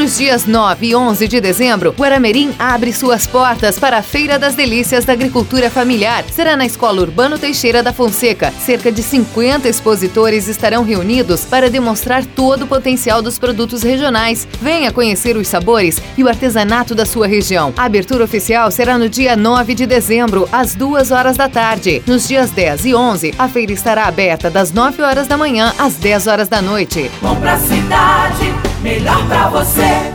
Nos dias 9 e 11 de dezembro, Guaramirim abre suas portas para a Feira das Delícias da Agricultura Familiar. Será na Escola Urbano Teixeira da Fonseca. Cerca de 50 expositores estarão reunidos para demonstrar todo o potencial dos produtos regionais. Venha conhecer os sabores e o artesanato da sua região. A abertura oficial será no dia 9 de dezembro, às 2 horas da tarde. Nos dias 10 e 11, a feira estará aberta das 9 horas da manhã às 10 horas da noite. Bom pra cidade, melhor pra você.